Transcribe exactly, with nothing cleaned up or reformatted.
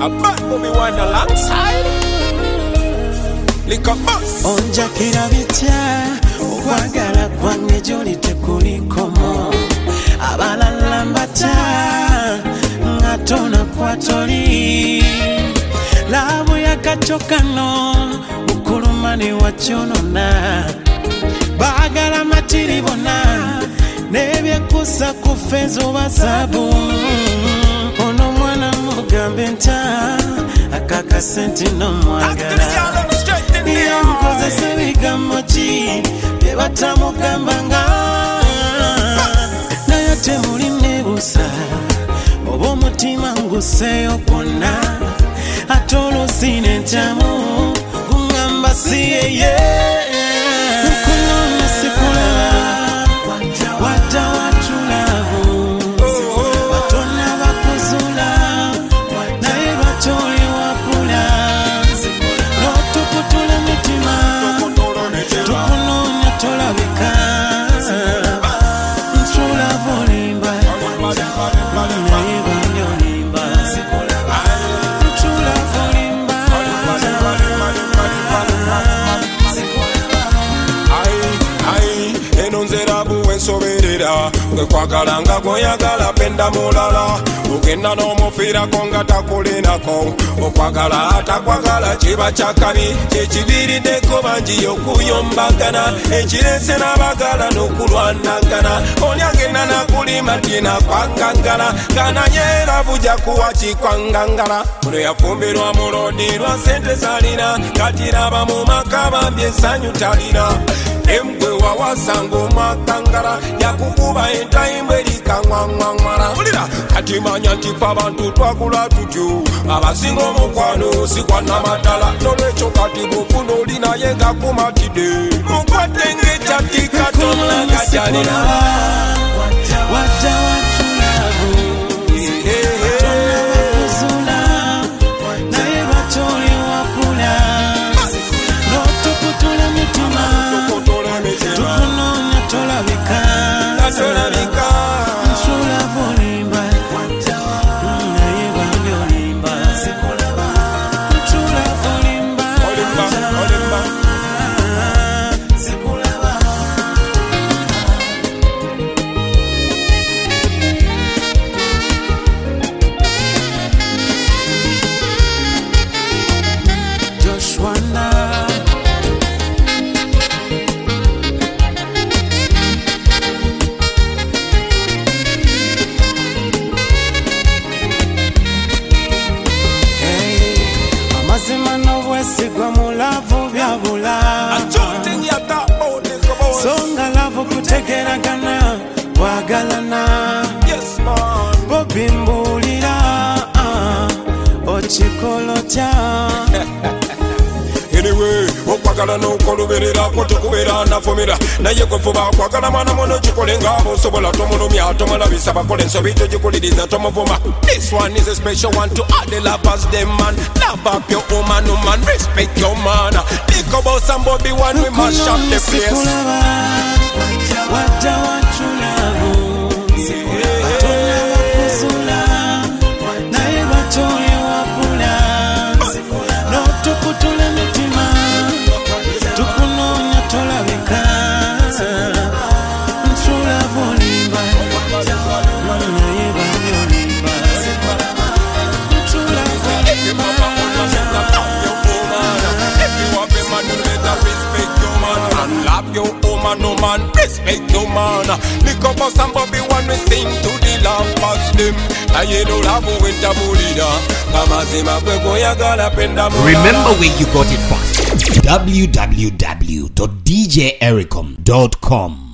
A bad mommy one alongside Liquor Boss. Onja kira bitya Wagala kwange joli tekulikomo Abalala mbata Ngatona kwa toli Labu ya kachokano Bukulumani wachonona Bagala matiri bona Nebye kusa kufezo basabu Ono mwana mugambe nta Akaka senti no mwagala Niya mkoze sebiga mochi Yebata mugambanga Na yote muli nebusa Obo mutima nguseyo kona Atolo sine ntamu Kungamba siye ye Nukunona sikulala Wata watu lavu Watona wakuzula Na iba choli wapula Noto kutula mitima Tukunonya tola wika Nchula volimba Na iba nyolimba Nchula volimba Ai, enonzera buwe soberera Gwe kwagalanga goyagala penda mulala Ugenda n'omufira konga takulinako Okwagala atakwagala chiba chakabi Chechivirideko banji yokuyombagana Echirese n'abagala n'okulwanagana Onyagenda nakulima tina kwangangana Kana nyera buja kuwa chikwangangala Muno yafumbirwa mulodi lwa sente zalina Katiraba mu makaba mbyesanyu talina Emgwe wawasango makangala Yakukuba entaimbe likangwangwangwala Ulira katimanya ntifa abantu twakula tutyo Abasinga omukwano sikwana madala Nolwecho kati bukuno olina yenga kumatide Mukwate ngechati katomla kajalina Wata watu lavu Watona wakuzula Na iba choli wapula Noto kutula mitima Tukunonya tola wika Nchula volimba Na iba vyolimba Nchula volimba Joshua na Amazima n'obwesigwa mu lavu byabula Songa lavu kutegeragana Wagalana Yes man Bobi mbulira Ochikolotya Anyway, okwagala n'okoluberera kwotekubera nafumira naye kwefuba kwagala mwana muno kikolenga bosobola tomulumya tomulabisa bakola ensobi togikuliriza tomuvuma. This one is a special one to all the lovers them man. Love up your woman, woman, respect your man. Think about somebody one we mash up the place. Wata watu lavu Watona wakuzula Na iba choli wapula Noto kutula mitima Tukunonya tola wika Nchula volimba Na iba vyolimba Nchula volimba Love your woman, no man, respect your man. Lick up us and Bobby one we sing to the love past them. Remember where you got it from. w w w dot d j ericom dot com